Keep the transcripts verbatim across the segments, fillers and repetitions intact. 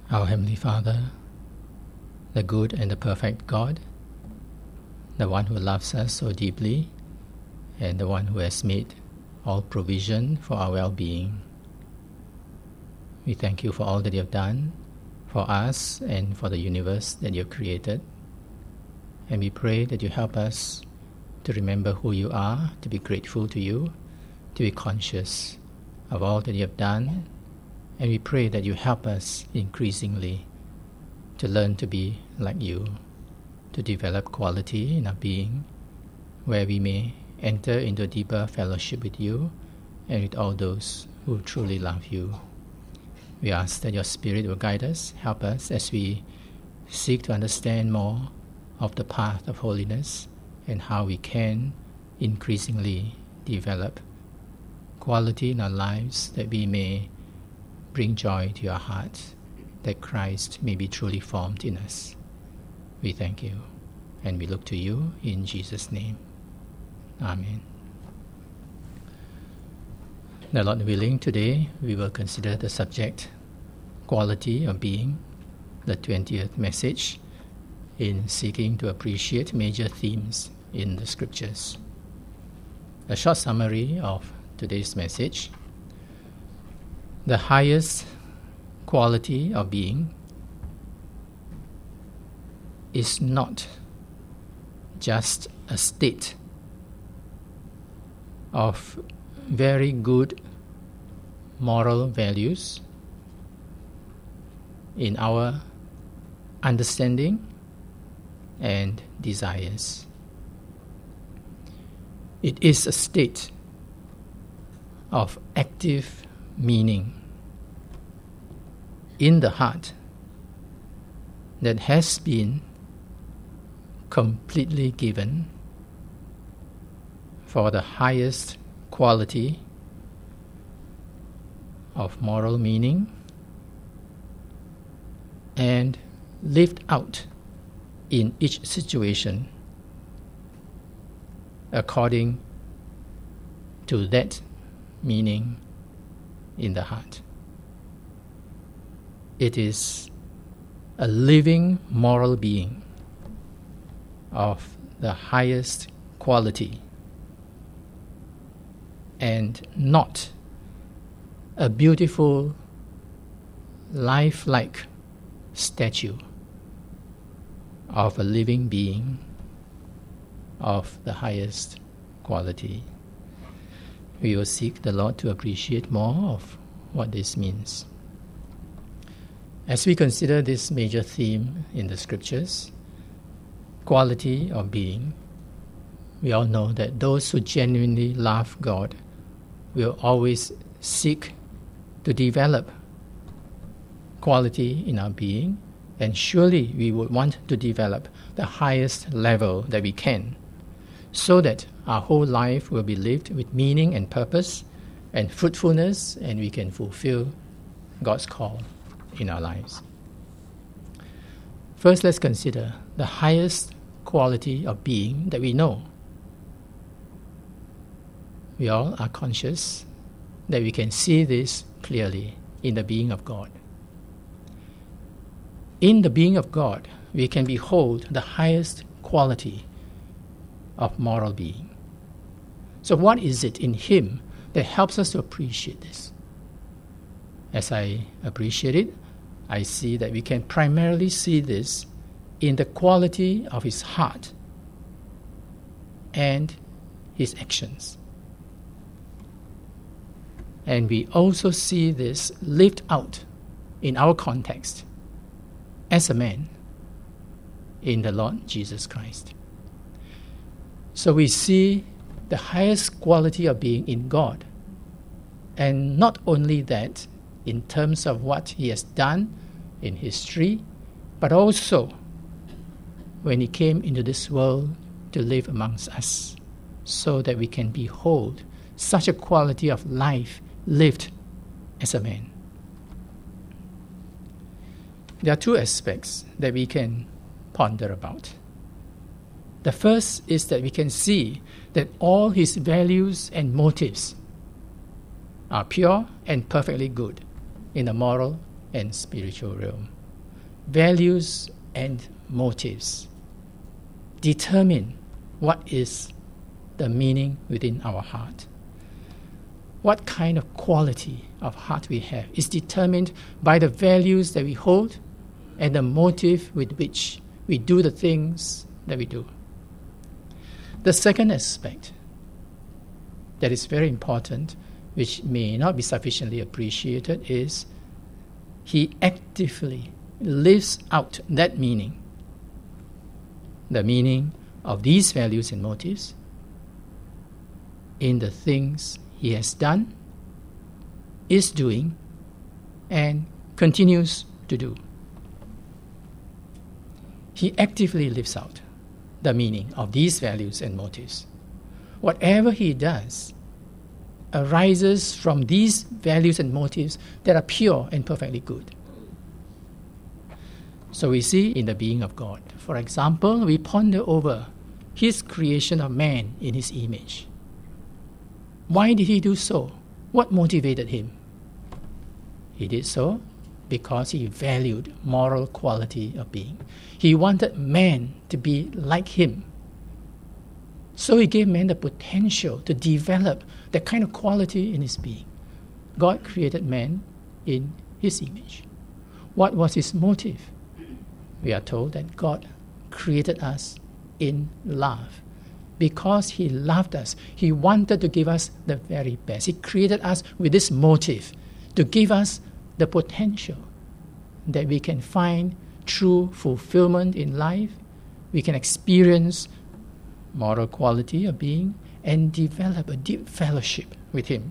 Our Heavenly Father, the good and the perfect God, the one who loves us so deeply, and the one who has made all provision for our well-being. We thank you for all that you have done for us and for the universe that you have created. And we pray that you help us to remember who you are, to be grateful to you, to be conscious of all that you have done. And we pray that you help us increasingly to learn to be like you, to develop quality in our being, where we may enter into a deeper fellowship with you and with all those who truly love you. We ask that your Spirit will guide us, help us as we seek to understand more of the path of holiness and how we can increasingly develop quality in our lives, that we may bring joy to your hearts, that Christ may be truly formed in us. We thank you, and we look to you in Jesus' name. Amen. The Lord willing, today we will consider the subject, quality of being, the twentieth message, in seeking to appreciate major themes in the Scriptures. A short summary of today's message. The highest quality of being is not just a state of very good moral values in our understanding and desires. It is a state of active meaning in the heart that has been completely given for the highest quality of moral meaning and lived out in each situation according to that meaning in the heart. It is a living moral being of the highest quality and not a beautiful, lifelike statue of a living being of the highest quality. We will seek the Lord to appreciate more of what this means. As we consider this major theme in the Scriptures, quality of being, we all know that those who genuinely love God will always seek to develop quality in our being, and surely we would want to develop the highest level that we can, so that our whole life will be lived with meaning and purpose and fruitfulness, and we can fulfill God's call in our lives. First, let's consider the highest quality of being that we know. We all are conscious that we can see this clearly in the being of God. In the being of God, we can behold the highest quality of moral being. So what is it in Him that helps us to appreciate this? As I appreciate it, I see that we can primarily see this in the quality of His heart and His actions. And we also see this lived out in our context as a man in the Lord Jesus Christ. So we see the highest quality of being in God. And not only that, in terms of what He has done in history, but also when He came into this world to live amongst us, so that we can behold such a quality of life lived as a man. There are two aspects that we can ponder about. The first is that we can see that all His values and motives are pure and perfectly good in the moral and spiritual realm. values and motives determine what is the meaning within our heart. What kind of quality of heart we have is determined by the values that we hold and the motive with which we do the things that we do. The second aspect that is very important, which may not be sufficiently appreciated, is he actively lives out that meaning, the meaning of these values and motives, in the things he has done, is doing, and continues to do. He actively lives out the meaning of these values and motives. Whatever he does arises from these values and motives that are pure and perfectly good. So we see in the being of God. For example, we ponder over his creation of man in his image. Why did he do so? What motivated him? He did so because he valued moral quality of being. He wanted man to be like him. So he gave man the potential to develop that kind of quality in his being. God created man in his image. What was his motive? We are told that God created us in love. Because he loved us, he wanted to give us the very best. He created us with this motive to give us the potential that we can find true fulfillment in life, we can experience moral quality of being, and develop a deep fellowship with him.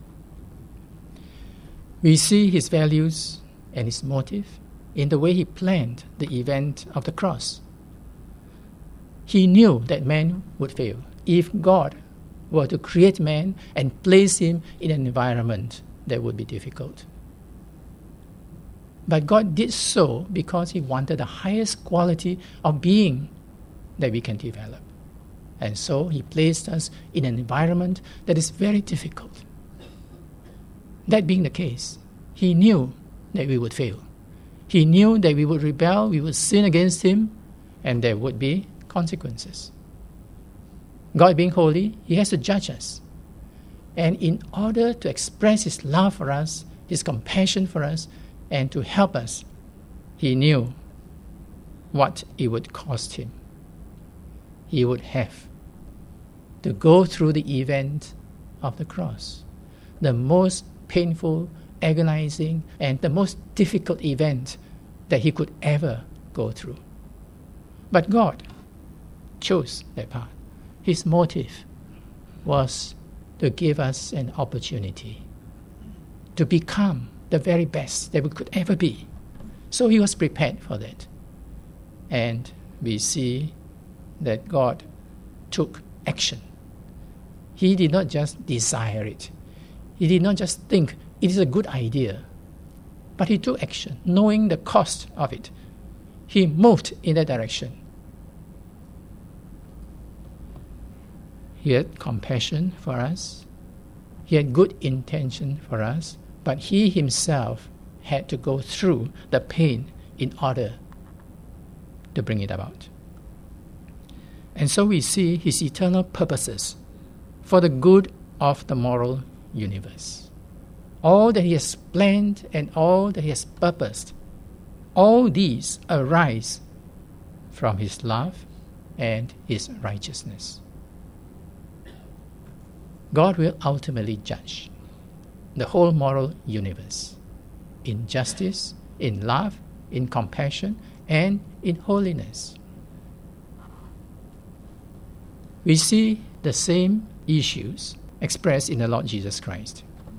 We see his values and his motive in the way he planned the event of the cross. He knew that man would fail if God were to create man and place him in an environment that would be difficult. But God did so because he wanted the highest quality of being that we can develop. And so he placed us in an environment that is very difficult. That being the case, he knew that we would fail. He knew that we would rebel, we would sin against him, and there would be consequences. God being holy, he has to judge us. And in order to express his love for us, his compassion for us, and to help us, he knew what it would cost him. He would have to go through the event of the cross, the most painful, agonizing, and the most difficult event that he could ever go through. But God chose that path. His motive was to give us an opportunity to become the very best that we could ever be. So he was prepared for that. And we see that God took action. He did not just desire it. He did not just think it is a good idea. But he took action, knowing the cost of it. He moved in that direction. He had compassion for us. He had good intention for us. But he himself had to go through the pain in order to bring it about. And so we see his eternal purposes for the good of the moral universe. All that he has planned and all that he has purposed, all these arise from his love and his righteousness. God will ultimately judge the whole moral universe in justice, in love, in compassion, and in holiness. We see the same issues expressed in the Lord Jesus Christ.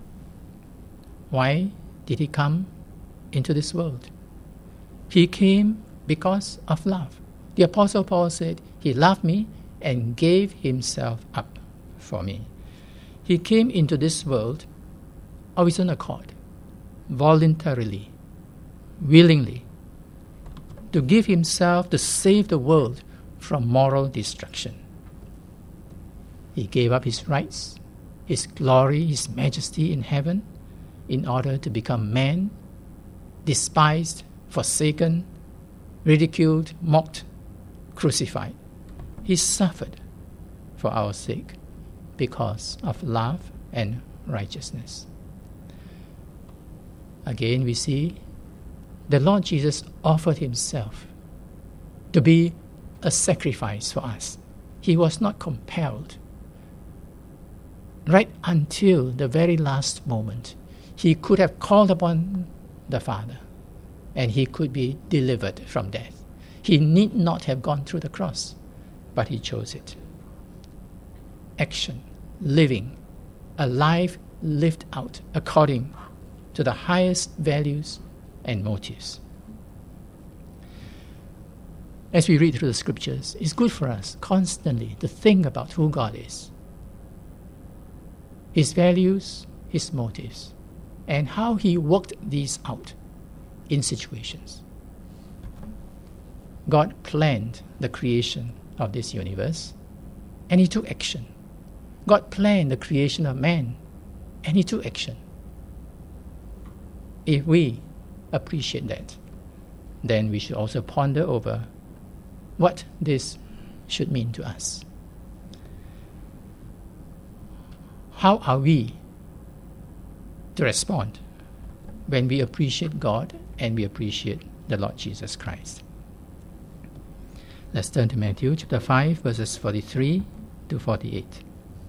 Why did he come into this world? He came because of love. The Apostle Paul said, he loved me and gave himself up for me. He came into this world of his own accord, voluntarily, willingly, to give himself to save the world from moral destruction. He gave up his rights, his glory, his majesty in heaven, in order to become man, despised, forsaken, ridiculed, mocked, crucified. He suffered for our sake because of love and righteousness. Again, we see the Lord Jesus offered himself to be a sacrifice for us. He was not compelled. Right until the very last moment, he could have called upon the Father and he could be delivered from death. He need not have gone through the cross, but he chose it. Action, living, a life lived out according to the highest values and motives. As we read through the scriptures, it's good for us constantly to think about who God is, his values, his motives, and how he worked these out in situations. God planned the creation of this universe, and he took action. God planned the creation of man, and he took action. If we appreciate that, then we should also ponder over what this should mean to us. How are we to respond when we appreciate God and we appreciate the Lord Jesus Christ? Let's turn to Matthew chapter five, verses forty-three to forty-eight.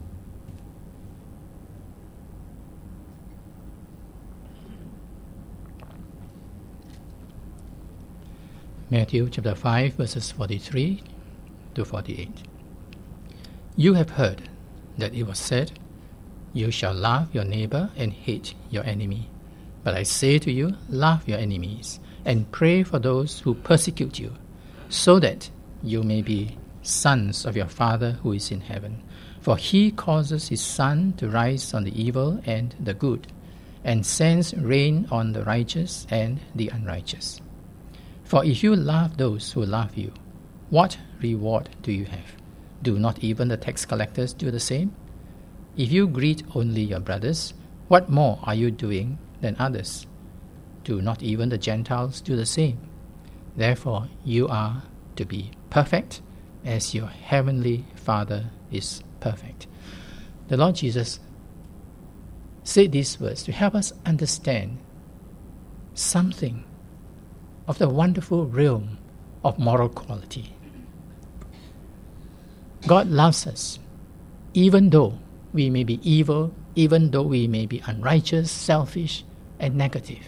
Matthew chapter five, verses forty-three to forty-eight. You have heard that it was said, you shall love your neighbor and hate your enemy. But I say to you, love your enemies and pray for those who persecute you, so that you may be sons of your Father who is in heaven. For he causes his sun to rise on the evil and the good, and sends rain on the righteous and the unrighteous. For if you love those who love you, what reward do you have? Do not even the tax collectors do the same? If you greet only your brothers, what more are you doing than others? Do not even the Gentiles do the same? Therefore you are to be perfect as your heavenly Father is perfect. The Lord Jesus said these words to help us understand something of the wonderful realm of moral quality. God loves us, even though we may be evil, even though we may be unrighteous, selfish, and negative.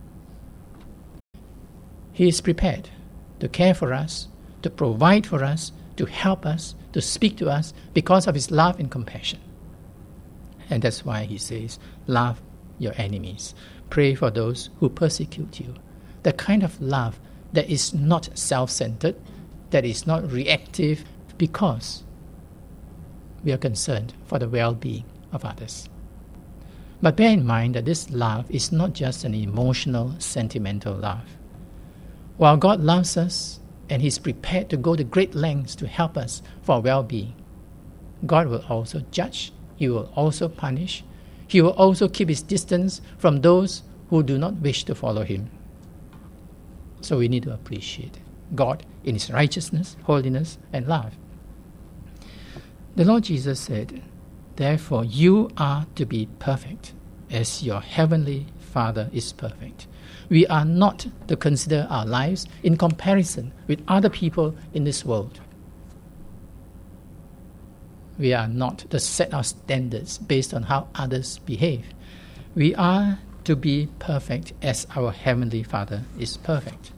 He is prepared to care for us, to provide for us, to help us, to speak to us because of his love and compassion. And that's why he says, love your enemies. Pray for those who persecute you. The kind of love that is not self-centered, that is not reactive, because we are concerned for the well-being of others. But bear in mind that this love is not just an emotional, sentimental love. While God loves us and He's prepared to go to great lengths to help us for our well-being, God will also judge, He will also punish, He will also keep His distance from those who do not wish to follow Him. So we need to appreciate God in His righteousness, holiness, and love. The Lord Jesus said, therefore you are to be perfect as your heavenly Father is perfect. We are not to consider our lives in comparison with other people in this world. We are not to set our standards based on how others behave. We are to be perfect as our heavenly Father is perfect.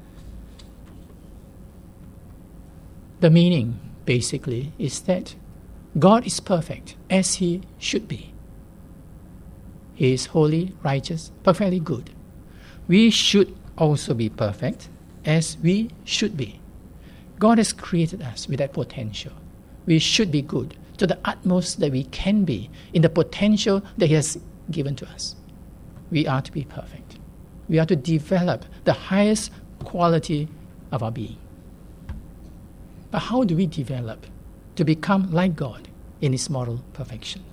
The meaning, basically, is that God is perfect as He should be. He is holy, righteous, perfectly good. We should also be perfect as we should be. God has created us with that potential. We should be good to the utmost that we can be in the potential that He has given to us. We are to be perfect. We are to develop the highest quality of our being. But how do we develop to become like God in His moral perfection?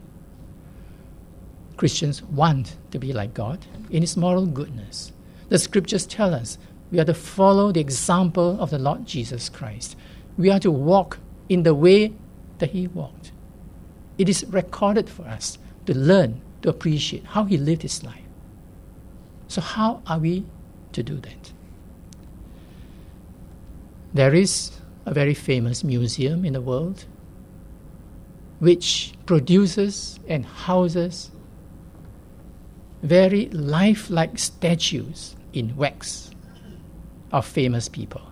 Christians want to be like God in His moral goodness. The scriptures tell us We are to follow the example of the Lord Jesus Christ. We are to walk in the way that he walked. It is recorded for us to learn, to appreciate how he lived his life. So how are we to do that? There is a very famous museum in the world which produces and houses very lifelike statues in wax of famous people.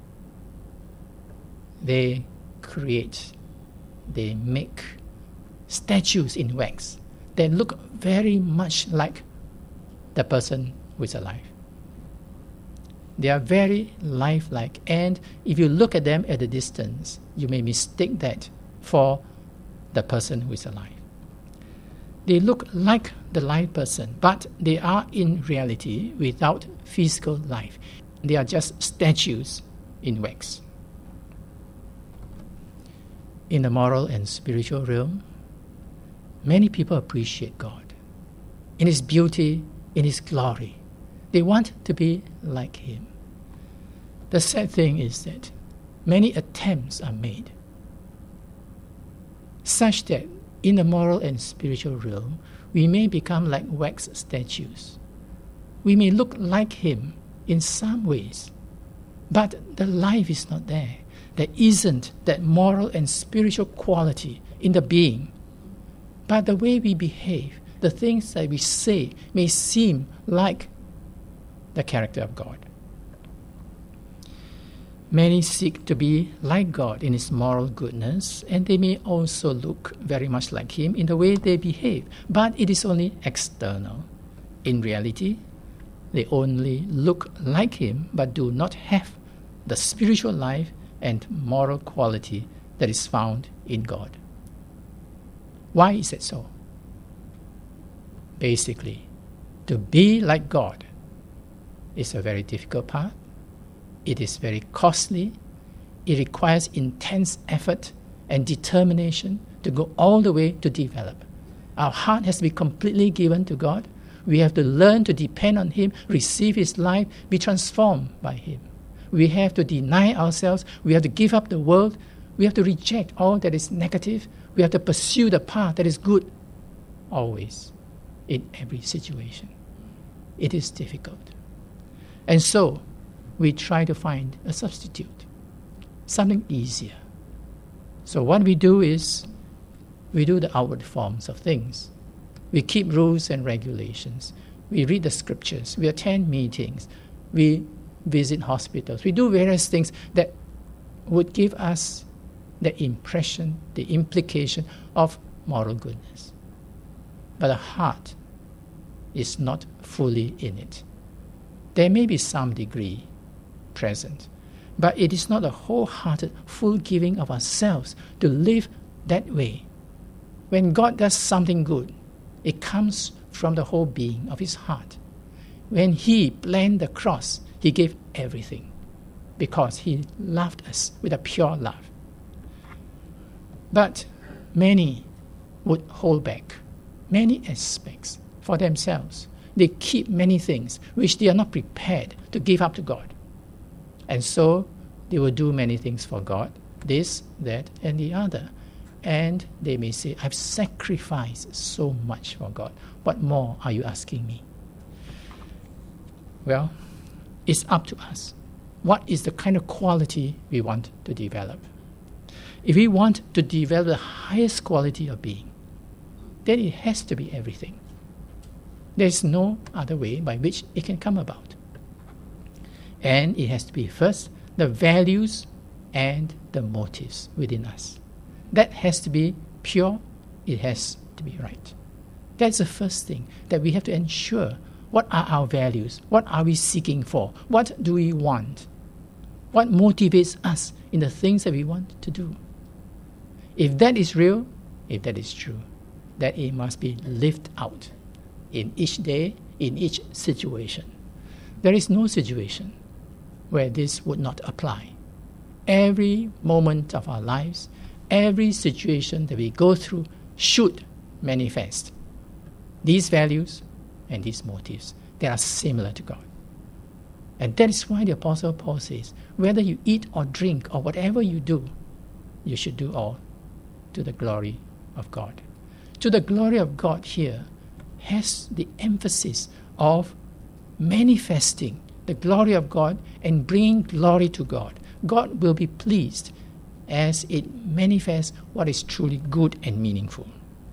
They create, they make statues in wax that look very much like the person who is alive. They are very lifelike, and if you look at them at a distance, you may mistake that for the person who is alive. They look like the live person, but they are in reality without physical life. They are just statues in wax. In the moral and spiritual realm, many people appreciate God in his beauty, in his glory. They want to be like him. The sad thing is that many attempts are made such that in the moral and spiritual realm, we may become like wax statues. We may look like him in some ways, but the life is not there. There isn't that moral and spiritual quality in the being. But the way we behave, the things that we say, may seem like the character of God. Many seek to be like God in his moral goodness, and they may also look very much like him in the way they behave, but it is only external. In reality, they only look like him, but do not have the spiritual life and moral quality that is found in God. Why is it so? Basically, to be like God is a very difficult path. It is very costly. It requires intense effort and determination to go all the way to develop. Our heart has to be completely given to God. We have to learn to depend on him, receive his life, be transformed by him. We have to deny ourselves. We have to give up the world. We have to reject all that is negative. We have to pursue the path that is good always, in every situation. It is difficult. And so, we try to find a substitute, something easier. So what we do is, we do the outward forms of things. We keep rules and regulations. We read the scriptures. We attend meetings. We visit hospitals. We do various things that would give us the impression, the implication of moral goodness. But the heart is not fully in it. There may be some degree present, but it is not a wholehearted, full giving of ourselves to live that way. When God does something good, it comes from the whole being of his heart. When he planned the cross, he gave everything because he loved us with a pure love. But many would hold back many aspects for themselves. They keep many things which they are not prepared to give up to God. And so they will do many things for God, this, that, and the other. And they may say, I've sacrificed so much for God. What more are you asking me? Well, it's up to us. What is the kind of quality we want to develop? If we want to develop the highest quality of being, then it has to be everything. There is no other way by which it can come about. And it has to be first the values and the motives within us. That has to be pure. It has to be right. That's the first thing that we have to ensure. What are our values? What are we seeking for? What do we want? What motivates us in the things that we want to do? If that is real, if that is true, that it must be lived out in each day, in each situation. There is no situation where this would not apply. Every moment of our lives, every situation that we go through should manifest these values and these motives. They are similar to God. And that is why the Apostle Paul says, whether you eat or drink or whatever you do, you should do all to the glory of God. To the glory of God here has the emphasis of manifesting the glory of God and bringing glory to God. God will be pleased as it manifests what is truly good and meaningful.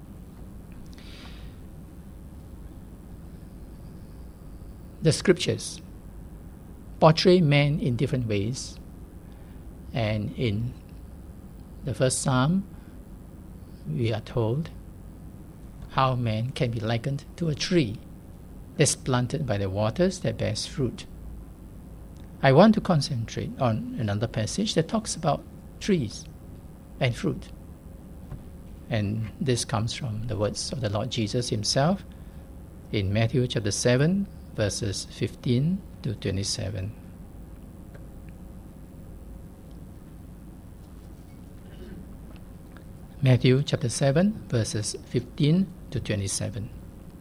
The scriptures portray man in different ways, and in the first psalm we are told how man can be likened to a tree that's planted by the waters that bears fruit. I want to concentrate on another passage that talks about trees and fruit. And this comes from the words of the Lord Jesus himself in Matthew chapter seven, verses fifteen to twenty-seven. Matthew chapter seven, verses fifteen to twenty-seven.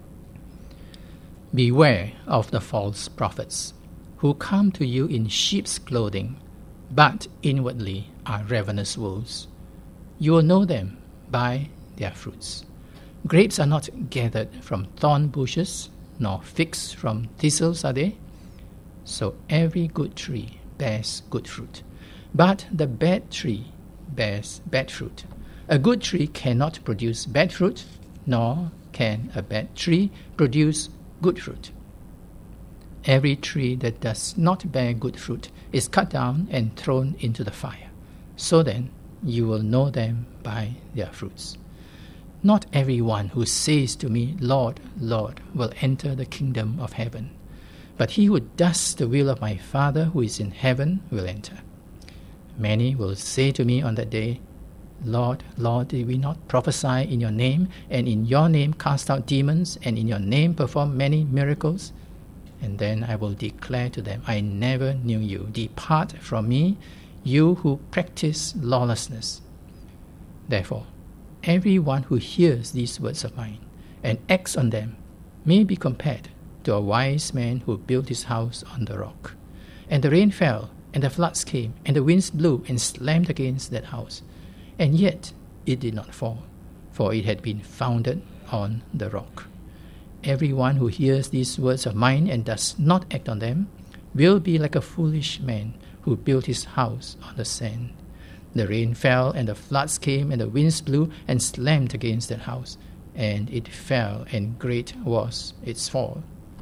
Beware of the false prophets, who come to you in sheep's clothing, but inwardly are ravenous wolves. You will know them by their fruits. Grapes are not gathered from thorn bushes, nor figs from thistles are they. So every good tree bears good fruit, but the bad tree bears bad fruit. A good tree cannot produce bad fruit, nor can a bad tree produce good fruit. Every tree that does not bear good fruit is cut down and thrown into the fire. So then you will know them by their fruits. Not everyone who says to me, Lord, Lord, will enter the kingdom of heaven, but he who does the will of my Father who is in heaven will enter. Many will say to me on that day, Lord, Lord, did we not prophesy in your name, and in your name cast out demons, and in your name perform many miracles? And then I will declare to them, I never knew you. Depart from me, you who practice lawlessness. Therefore, everyone who hears these words of mine and acts on them may be compared to a wise man who built his house on the rock. And the rain fell, and the floods came, and the winds blew and slammed against that house. And yet it did not fall, for it had been founded on the rock. Everyone who hears these words of mine and does not act on them will be like a foolish man who built his house on the sand. The rain fell, and the floods came, and the winds blew and slammed against that house, and it fell, and great was its fall.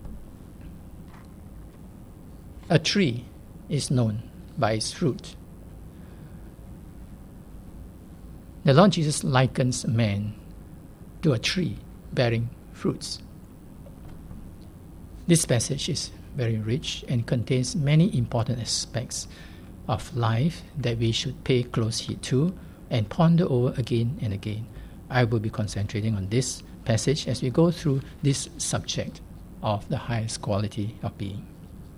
A tree is known by its fruit. The Lord Jesus likens man to a tree bearing fruits. This passage is very rich and contains many important aspects of life that we should pay close heed to and ponder over again and again. I will be concentrating on this passage as we go through this subject of the highest quality of being.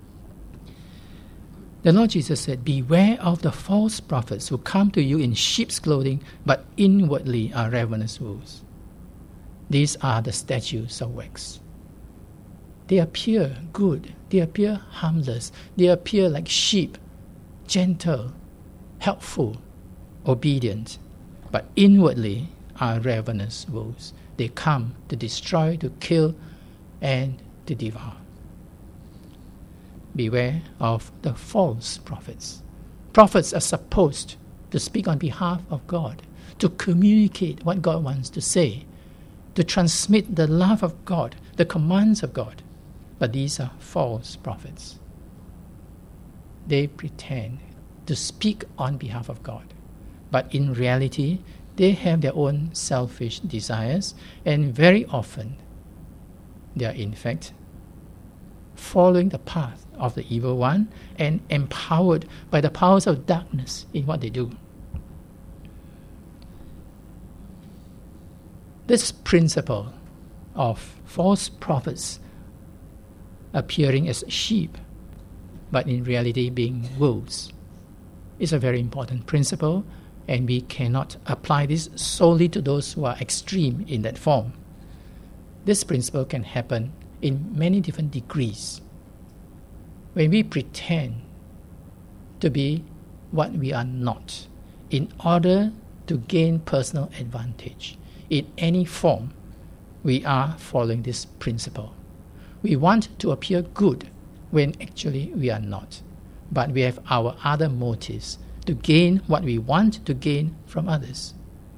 The Lord Jesus said, beware of the false prophets who come to you in sheep's clothing, but inwardly are ravenous wolves. These are the statues of wax. They appear good, they appear harmless, they appear like sheep, gentle, helpful, obedient, but inwardly are ravenous wolves. They come to destroy, to kill, and to devour. Beware of the false prophets. Prophets are supposed to speak on behalf of God, to communicate what God wants to say, to transmit the love of God, the commands of God. But these are false prophets. They pretend to speak on behalf of God, but in reality, they have their own selfish desires, and very often they are in fact following the path of the evil one and empowered by the powers of darkness in what they do. This principle of false prophets appearing as sheep, but in reality being wolves, is a very important principle, and we cannot apply this solely to those who are extreme in that form. This principle can happen in many different degrees. when we pretend to be what we are not in order to gain personal advantage in any form, we are following this principle. We want to appear good when actually we are not, but we have our other motives to gain what we want to gain from others.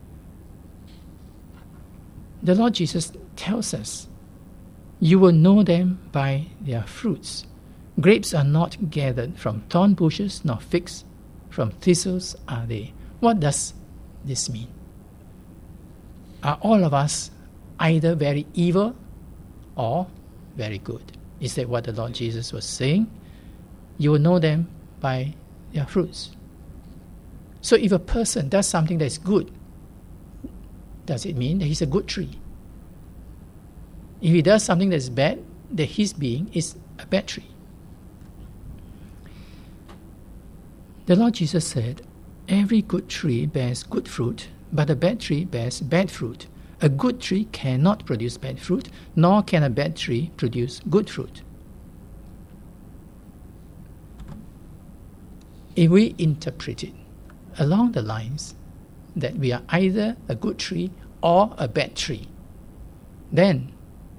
The Lord Jesus tells us, "You will know them by their fruits. Grapes are not gathered from thorn bushes, nor figs from thistles are they." What does this mean? Are all of us either very evil or very good? Is that what the Lord Jesus was saying? You will know them by their fruits. So if a person does something that is good, does it mean that he's a good tree? If he does something that is bad, that his being is a bad tree. The Lord Jesus said, "Every good tree bears good fruit, but a bad tree bears bad fruit. A good tree cannot produce bad fruit, nor can a bad tree produce good fruit." If we interpret it along the lines that we are either a good tree or a bad tree, then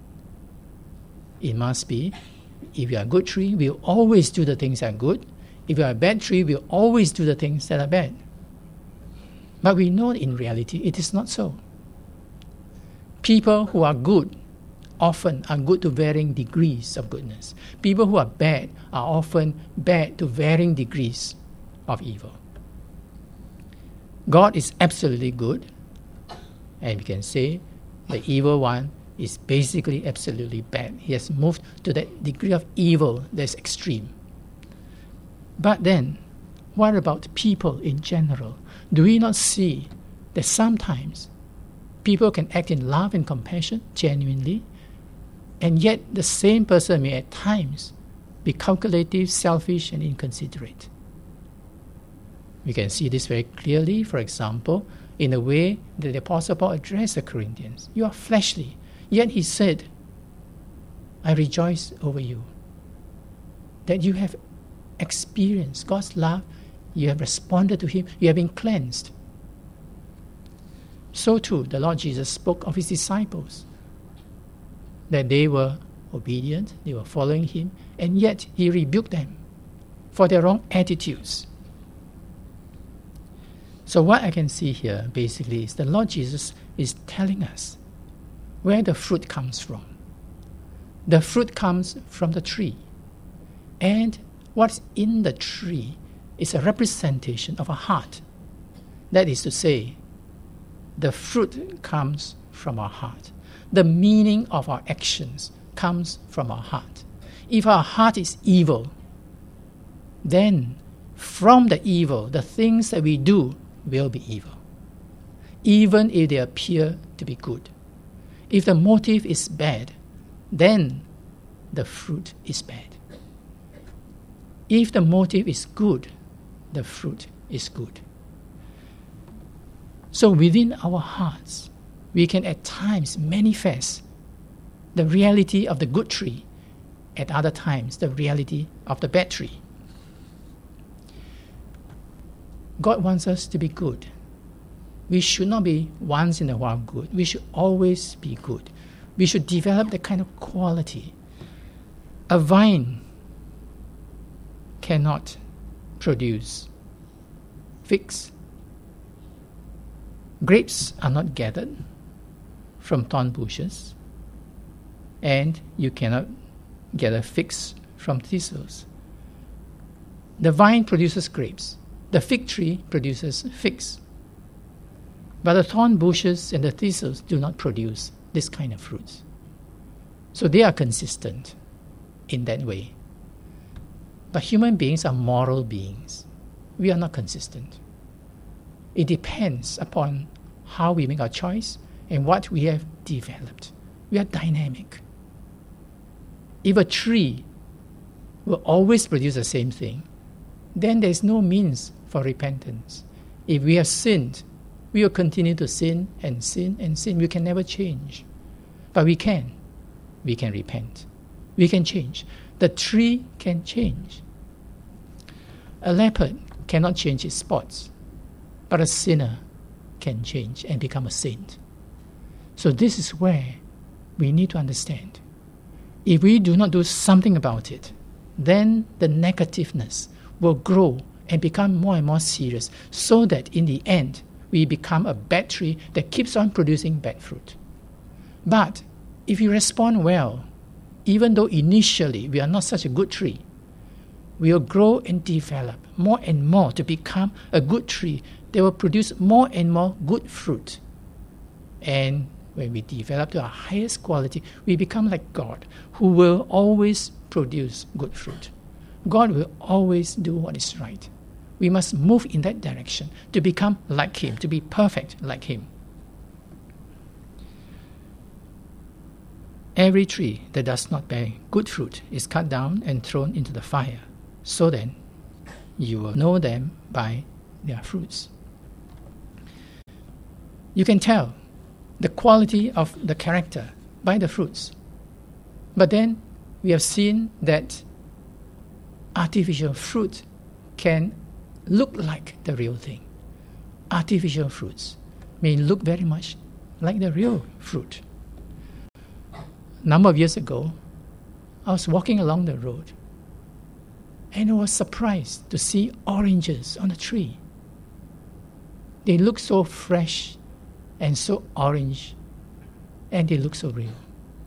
it must be, if you are a good tree, we'll always do the things that are good. If you are a bad tree, we'll always do the things that are bad. But we know in reality it is not so. People who are good often are good to varying degrees of goodness. People who are bad are often bad to varying degrees of evil. God is absolutely good, and we can say the evil one is basically absolutely bad. He has moved to that degree of evil that's extreme. But then, what about people in general? Do we not see that sometimes people can act in love and compassion genuinely, and yet the same person may at times be calculative, selfish, and inconsiderate? We can see this very clearly, for example, in the way that the Apostle Paul addressed the Corinthians. You are fleshly, yet he said, "I rejoice over you, that you have experienced God's love, you have responded to Him, you have been cleansed." So too, the Lord Jesus spoke of His disciples, that they were obedient, they were following Him, and yet He rebuked them for their wrong attitudes. So what I can see here basically is the Lord Jesus is telling us where the fruit comes from. The fruit comes from the tree. And what's in the tree is a representation of a heart. That is to say, the fruit comes from our heart. The meaning of our actions comes from our heart. If our heart is evil, then from the evil, the things that we do will be evil, even if they appear to be good. If the motive is bad, then the fruit is bad. If the motive is good, the fruit is good. So within our hearts, we can at times manifest the reality of the good tree, at other times the reality of the bad tree. God wants us to be good. We should not be once in a while good. We should always be good. We should develop that kind of quality. A vine cannot produce figs. Grapes are not gathered from thorn bushes, and you cannot gather figs from thistles. The vine produces grapes. The fig tree produces figs. But the thorn bushes and the thistles do not produce this kind of fruits. So they are consistent in that way. But human beings are moral beings. We are not consistent. It depends upon how we make our choice and what we have developed. We are dynamic. If a tree will always produce the same thing, then there is no means for repentance. If we have sinned, we will continue to sin and sin and sin. We can never change. But we can. We can repent. We can change. The tree can change. A leopard cannot change its spots, but a sinner can change and become a saint. So this is where we need to understand. If we do not do something about it, then the negativeness will grow and become more and more serious, so that in the end, we become a bad tree that keeps on producing bad fruit. But if you respond well, even though initially we are not such a good tree, we will grow and develop more and more to become a good tree that will produce more and more good fruit. And when we develop to our highest quality, we become like God, who will always produce good fruit. God will always do what is right. We must move in that direction to become like Him, to be perfect like Him. Every tree that does not bear good fruit is cut down and thrown into the fire. So then, you will know them by their fruits. You can tell the quality of the character by the fruits. But then, we have seen that artificial fruit can look like the real thing. Artificial fruits may look very much like the real fruit. A number of years ago, I was walking along the road and I was surprised to see oranges on a tree. They look so fresh and so orange, and they look so real.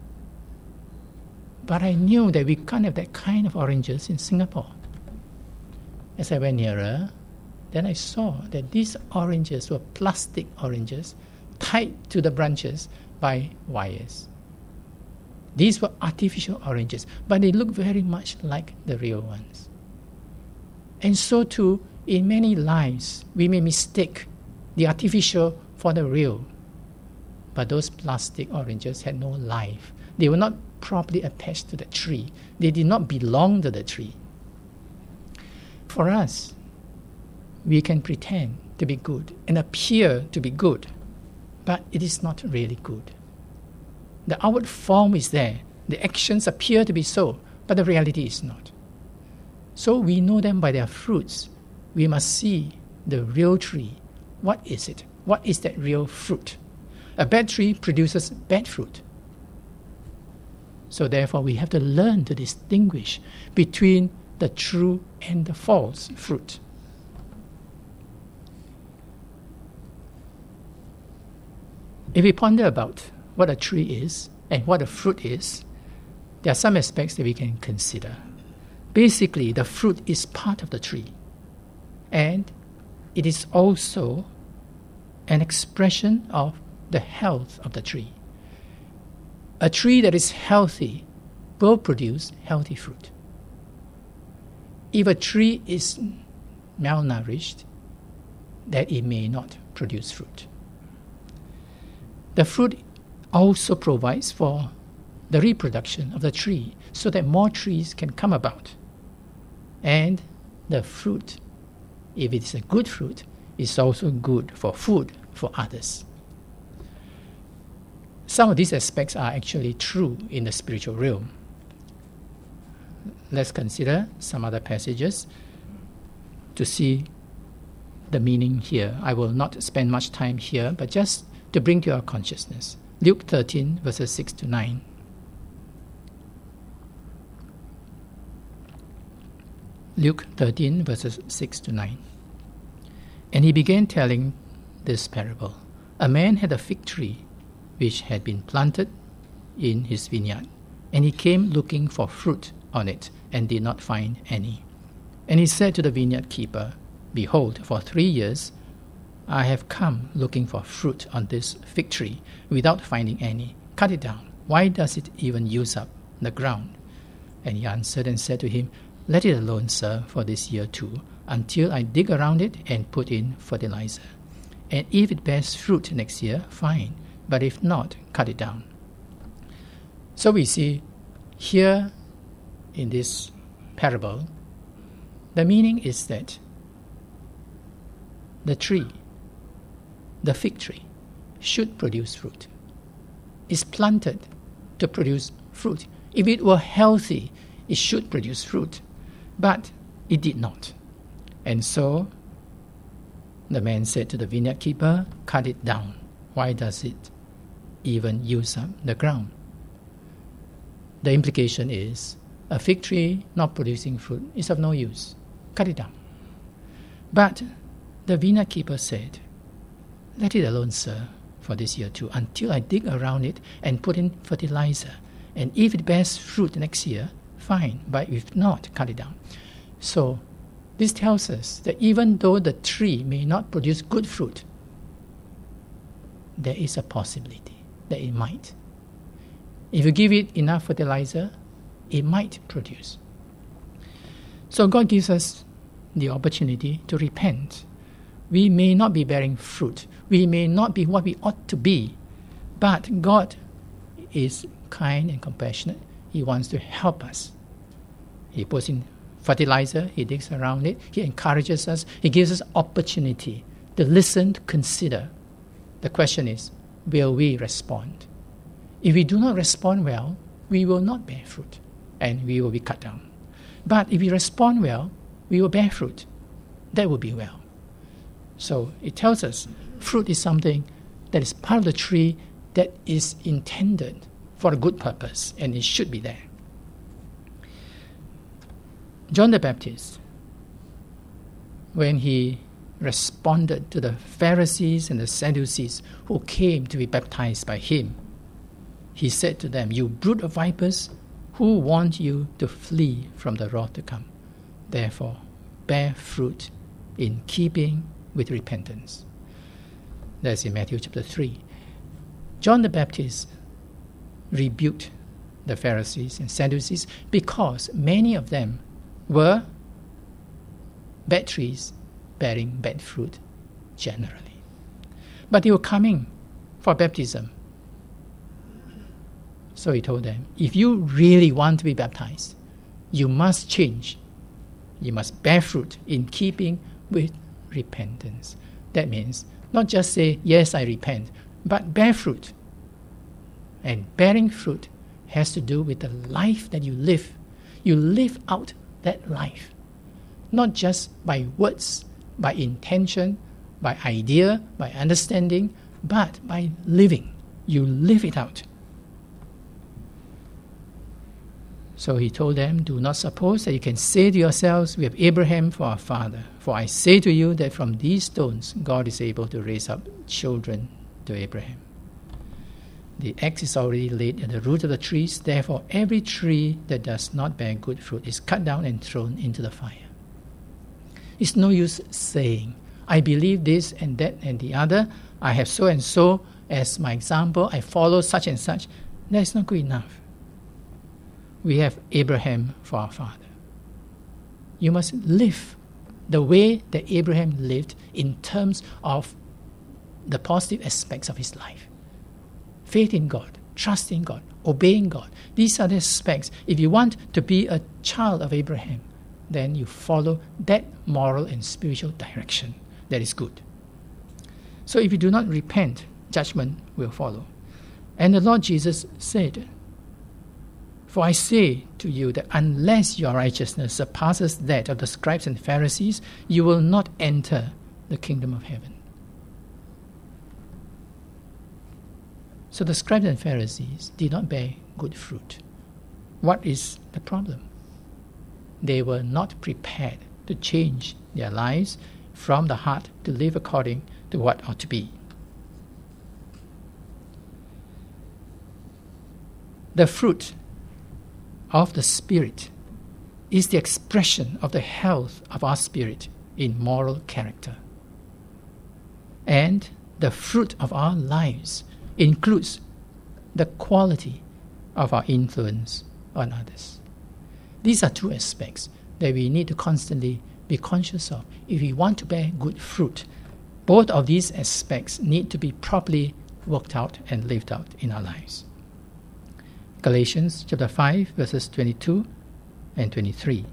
But I knew that we can't have that kind of oranges in Singapore. As I went nearer, then I saw that these oranges were plastic oranges tied to the branches by wires. These were artificial oranges, but they look very much like the real ones. And so too, in many lives, we may mistake the artificial for the real. But those plastic oranges had no life. They were not properly attached to the tree. They did not belong to the tree. For us, we can pretend to be good and appear to be good, but it is not really good. The outward form is there. The actions appear to be so, but the reality is not. So we know them by their fruits. We must see the real tree. What is it? What is that real fruit? A bad tree produces bad fruit. So therefore, we have to learn to distinguish between the true and the false fruit. If we ponder about what a tree is and what a fruit is, there are some aspects that we can consider. Basically, the fruit is part of the tree, and it is also an expression of the health of the tree. A tree that is healthy will produce healthy fruit. If a tree is malnourished, then it may not produce fruit. The fruit also provides for the reproduction of the tree so that more trees can come about. And the fruit, if it is a good fruit, is also good for food for others. Some of these aspects are actually true in the spiritual realm. Let's consider some other passages to see the meaning here. I will not spend much time here, but just to bring to our consciousness. Luke thirteen, verses six to nine. Luke thirteen, verses six to nine. And he began telling this parable. A man had a fig tree which had been planted in his vineyard, and he came looking for fruit on it, and did not find any. And he said to the vineyard keeper, Behold, for three years I have come looking for fruit on this fig tree, without finding any. Cut it down. Why does it even use up the ground? And he answered and said to him, Let it alone, sir, for this year too, until I dig around it and put in fertilizer. And if it bears fruit next year, fine. But if not, cut it down. So we see here in this parable, the meaning is that the tree, the fig tree, should produce fruit. It's planted to produce fruit. If it were healthy, it should produce fruit. But it did not. And so the man said to the vineyard keeper, cut it down. Why does it even use up the ground? The implication is, a fig tree not producing fruit is of no use. Cut it down. But the vineyard keeper said, let it alone, sir, for this year too, until I dig around it and put in fertilizer. And if it bears fruit next year, fine. But if not, cut it down. So this tells us that even though the tree may not produce good fruit, there is a possibility that it might. If you give it enough fertilizer, it might produce. So God gives us the opportunity to repent. We may not be bearing fruit. We may not be what we ought to be. But God is kind and compassionate. He wants to help us. He puts in fertilizer. He digs around it. He encourages us. He gives us opportunity to listen, to consider. The question is, will we respond? If we do not respond well, we will not bear fruit, and we will be cut down. But if we respond well, we will bear fruit. That will be well. So it tells us fruit is something that is part of the tree that is intended for a good purpose, and it should be there. John the Baptist, when he responded to the Pharisees and the Sadducees who came to be baptized by him, he said to them, you brood of vipers, who warned you to flee from the wrath to come? Therefore, bear fruit in keeping with repentance. That's in Matthew chapter three. John the Baptist rebuked the Pharisees and Sadducees because many of them were bad trees bearing bad fruit generally. But they were coming for baptism. So he told them, if you really want to be baptized, you must change. You must bear fruit in keeping with repentance. That means not just say, yes, I repent, but bear fruit. And bearing fruit has to do with the life that you live. You live out that life, not just by words, by intention, by idea, by understanding, but by living. You live it out. So he told them, do not suppose that you can say to yourselves, we have Abraham for our father. For I say to you that from these stones God is able to raise up children to Abraham. The axe is already laid at the root of the trees. Therefore, every tree that does not bear good fruit is cut down and thrown into the fire. It's no use saying, I believe this and that and the other. I have so and so as my example. I follow such and such. That is not good enough. We have Abraham for our father. You must live the way that Abraham lived in terms of the positive aspects of his life. Faith in God, trusting God, obeying God. These are the aspects. If you want to be a child of Abraham, then you follow that moral and spiritual direction. That is good. So if you do not repent, judgment will follow. And the Lord Jesus said, for I say to you that unless your righteousness surpasses that of the scribes and Pharisees, you will not enter the kingdom of heaven. So the scribes and Pharisees did not bear good fruit. What is the problem? They were not prepared to change their lives from the heart to live according to what ought to be. The fruit of the Spirit is the expression of the health of our spirit in moral character. And the fruit of our lives includes the quality of our influence on others. These are two aspects that we need to constantly be conscious of. If we want to bear good fruit, both of these aspects need to be properly worked out and lived out in our lives. Galatians chapter five, verses twenty-two and twenty-three.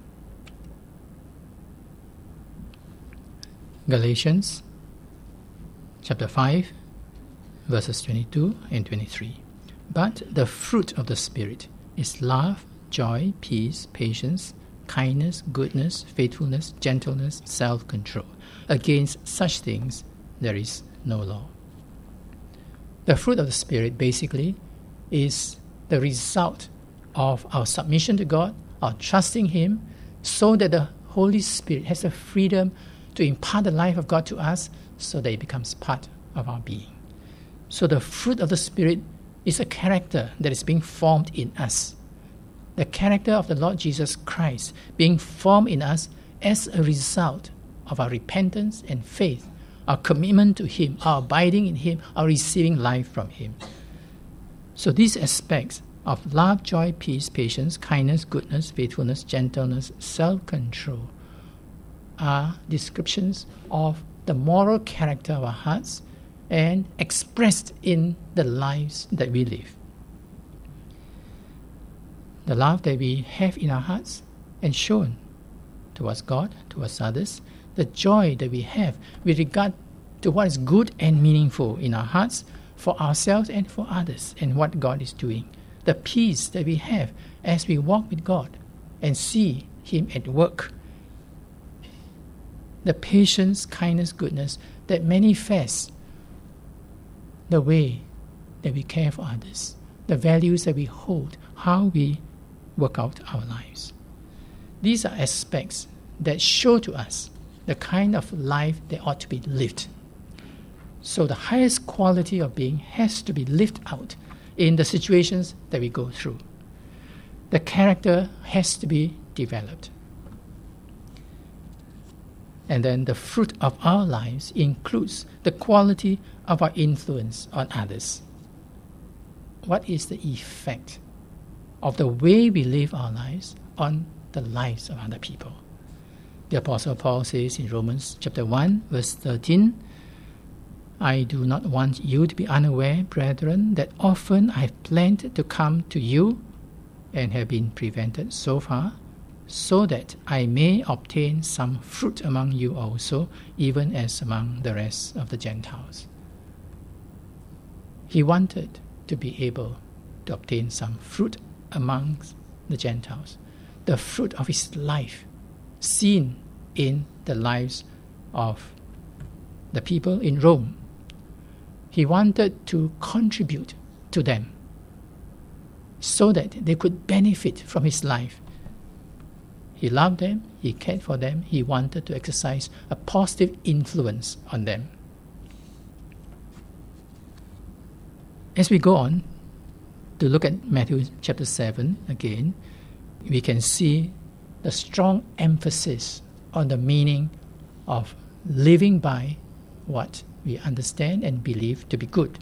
Galatians chapter five, verses twenty-two and twenty-three. But the fruit of the Spirit is love, joy, peace, patience, kindness, goodness, faithfulness, gentleness, self-control. Against such things there is no law. The fruit of the Spirit basically is the result of our submission to God, our trusting Him, so that the Holy Spirit has the freedom to impart the life of God to us so that it becomes part of our being. So the fruit of the Spirit is a character that is being formed in us. The character of the Lord Jesus Christ being formed in us as a result of our repentance and faith, our commitment to Him, our abiding in Him, our receiving life from Him. So these aspects of love, joy, peace, patience, kindness, goodness, faithfulness, gentleness, self-control are descriptions of the moral character of our hearts and expressed in the lives that we live. The love that we have in our hearts and shown towards God, towards others, the joy that we have with regard to what is good and meaningful in our hearts for ourselves and for others and what God is doing. The peace that we have as we walk with God and see Him at work. The patience, kindness, goodness that manifests the way that we care for others, the values that we hold, how we work out our lives. These are aspects that show to us the kind of life that ought to be lived. So the highest quality of being has to be lived out in the situations that we go through. The character has to be developed. And then the fruit of our lives includes the quality of our influence on others. What is the effect of the way we live our lives on the lives of other people? The Apostle Paul says in Romans chapter one, verse thirteen, I do not want you to be unaware, brethren, that often I have planned to come to you and have been prevented so far, so that I may obtain some fruit among you also, even as among the rest of the Gentiles. He wanted to be able to obtain some fruit amongst the Gentiles, the fruit of his life, seen in the lives of the people in Rome. He wanted to contribute to them so that they could benefit from his life. He loved them, he cared for them, he wanted to exercise a positive influence on them. As we go on to look at Matthew chapter seven again, we can see the strong emphasis on the meaning of living by what we understand and believe to be good.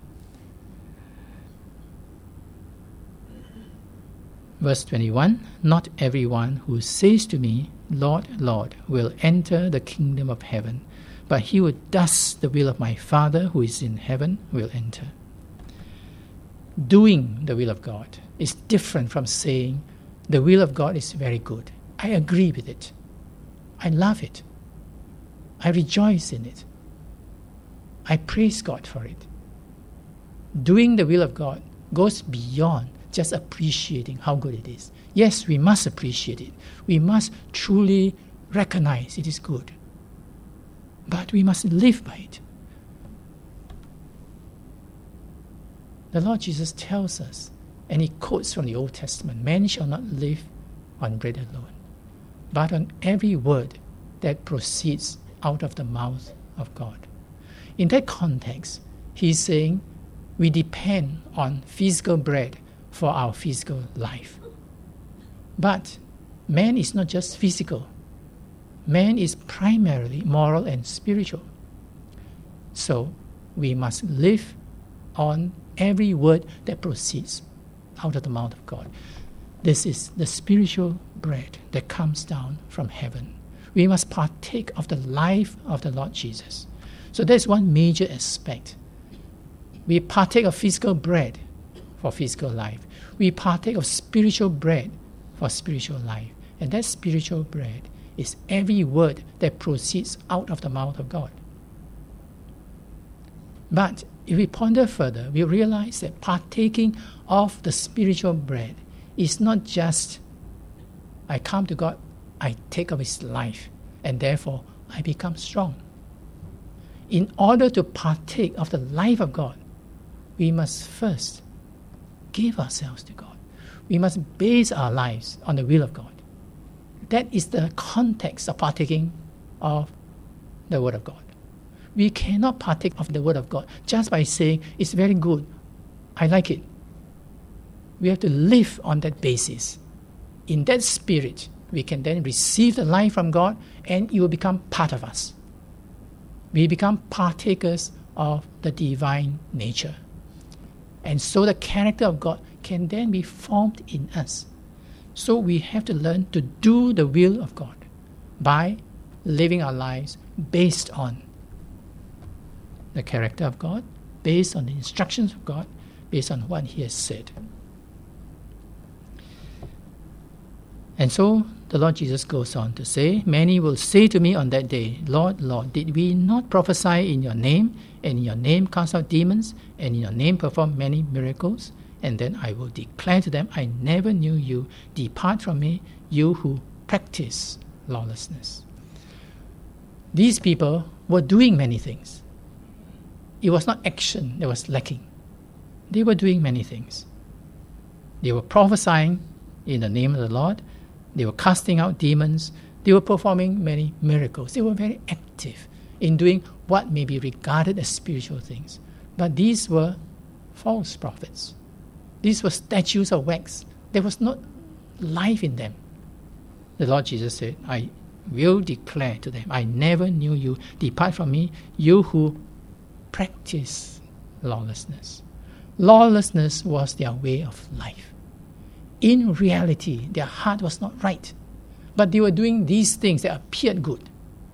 Verse twenty-one, not everyone who says to me, Lord, Lord, will enter the kingdom of heaven, but he who does the will of my Father who is in heaven will enter. Doing the will of God is different from saying, the will of God is very good. I agree with it. I love it. I rejoice in it. I praise God for it. Doing the will of God goes beyond just appreciating how good it is. Yes, we must appreciate it. We must truly recognize it is good. But we must live by it. The Lord Jesus tells us, and he quotes from the Old Testament, man shall not live on bread alone, but on every word that proceeds out of the mouth of God. In that context, he's saying we depend on physical bread for our physical life. But man is not just physical. Man is primarily moral and spiritual. So we must live on every word that proceeds out of the mouth of God. This is the spiritual bread that comes down from heaven. We must partake of the life of the Lord Jesus. So that's one major aspect. We partake of physical bread for physical life. We partake of spiritual bread for spiritual life. And that spiritual bread is every word that proceeds out of the mouth of God. But if we ponder further, we realize that partaking of the spiritual bread is not just I come to God, I take up His life, and therefore I become strong. In order to partake of the life of God, we must first give ourselves to God. We must base our lives on the will of God. That is the context of partaking of the Word of God. We cannot partake of the Word of God just by saying, it's very good, I like it. We have to live on that basis. In that spirit, we can then receive the life from God, and it will become part of us. We become partakers of the divine nature. And so the character of God can then be formed in us. So we have to learn to do the will of God by living our lives based on the character of God, based on the instructions of God, based on what He has said. And so the Lord Jesus goes on to say, many will say to me on that day, Lord, Lord, did we not prophesy in your name, and in your name cast out demons, and in your name perform many miracles? And then I will declare to them, I never knew you. Depart from me, you who practice lawlessness. These people were doing many things. It was not action that was lacking. They were doing many things. They were prophesying in the name of the Lord. They were casting out demons. They were performing many miracles. They were very active in doing what may be regarded as spiritual things. But these were false prophets. These were statues of wax. There was not life in them. The Lord Jesus said, I will declare to them, I never knew you. Depart from me, you who practice lawlessness. Lawlessness was their way of life. In reality, their heart was not right. But they were doing these things that appeared good.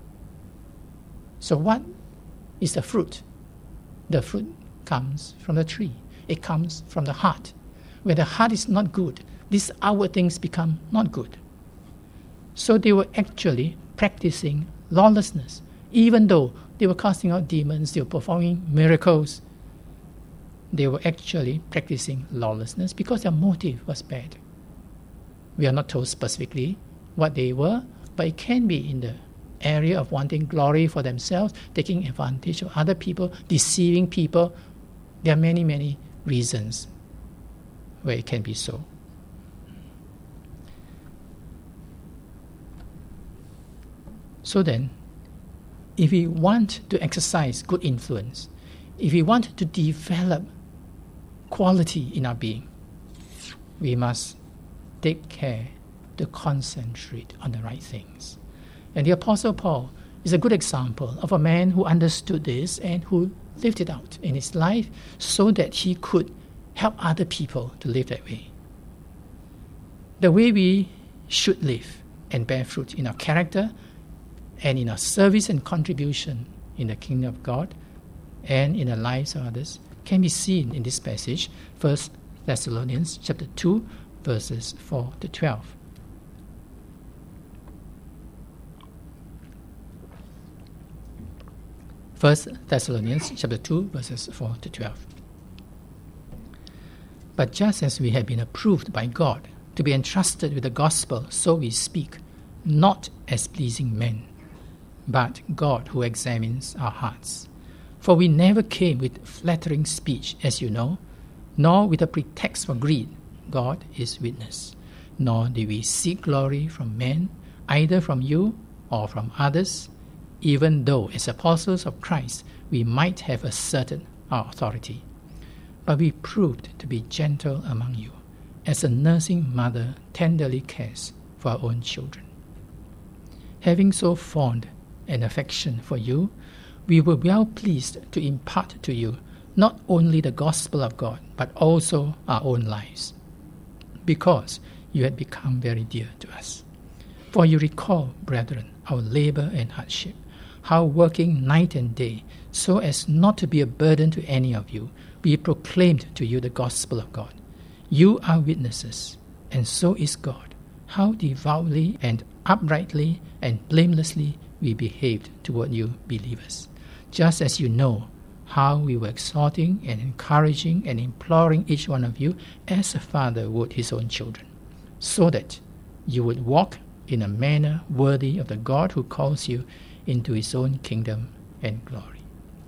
So what is the fruit? The fruit comes from the tree. It comes from the heart. Where the heart is not good, these outward things become not good. So they were actually practicing lawlessness. Even though they were casting out demons, they were performing miracles, they were actually practicing lawlessness because their motive was bad. We are not told specifically what they were, but it can be in the area of wanting glory for themselves, taking advantage of other people, deceiving people. There are many, many reasons where it can be so. So then, if we want to exercise good influence, if we want to develop quality in our being, we must take care to concentrate on the right things. And the Apostle Paul is a good example of a man who understood this and who lived it out in his life so that he could help other people to live that way. The way we should live and bear fruit in our character and in our service and contribution in the kingdom of God and in the lives of others can be seen in this passage, First Thessalonians chapter two, verses four to twelve. First Thessalonians chapter two, verses four to twelve. But just as we have been approved by God to be entrusted with the gospel, so we speak, not as pleasing men, but God who examines our hearts. For we never came with flattering speech, as you know, nor with a pretext for greed, God is witness. Nor did we seek glory from men, either from you or from others, even though as apostles of Christ we might have asserted our authority. But we proved to be gentle among you, as a nursing mother tenderly cares for her own children. Having so fond an affection for you, we were well pleased to impart to you not only the gospel of God, but also our own lives, because you had become very dear to us. For you recall, brethren, our labor and hardship, how working night and day, so as not to be a burden to any of you, we proclaimed to you the gospel of God. You are witnesses, and so is God, how devoutly and uprightly and blamelessly we behaved toward you believers, just as you know how we were exhorting and encouraging and imploring each one of you as a father would his own children. so that you would walk in a manner worthy of the God who calls you into his own kingdom and glory.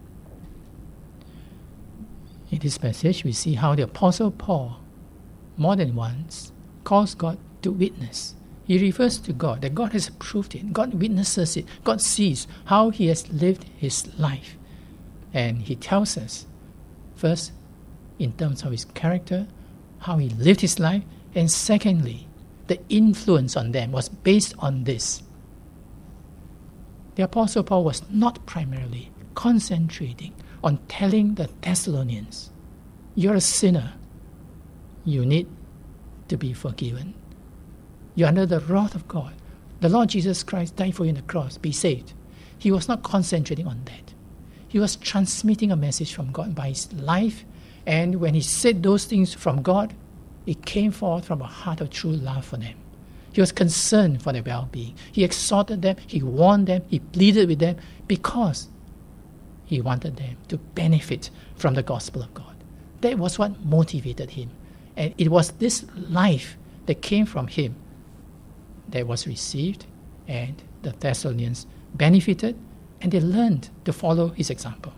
In this passage, we see how the Apostle Paul, more than once, calls God to witness. He refers to God, that God has approved it. God witnesses it. God sees how he has lived his life. And he tells us, first, in terms of his character, how he lived his life, and secondly, the influence on them was based on this. The Apostle Paul was not primarily concentrating on telling the Thessalonians, you're a sinner, you need to be forgiven. You're under the wrath of God. The Lord Jesus Christ died for you on the cross, be saved. He was not concentrating on that. He was transmitting a message from God by his life, and when he said those things from God, it came forth from a heart of true love for them. He was concerned for their well-being. He exhorted them, he warned them, he pleaded with them because he wanted them to benefit from the gospel of God. That was what motivated him. And it was this life that came from him that was received, and the Thessalonians benefited, and they learned to follow his example.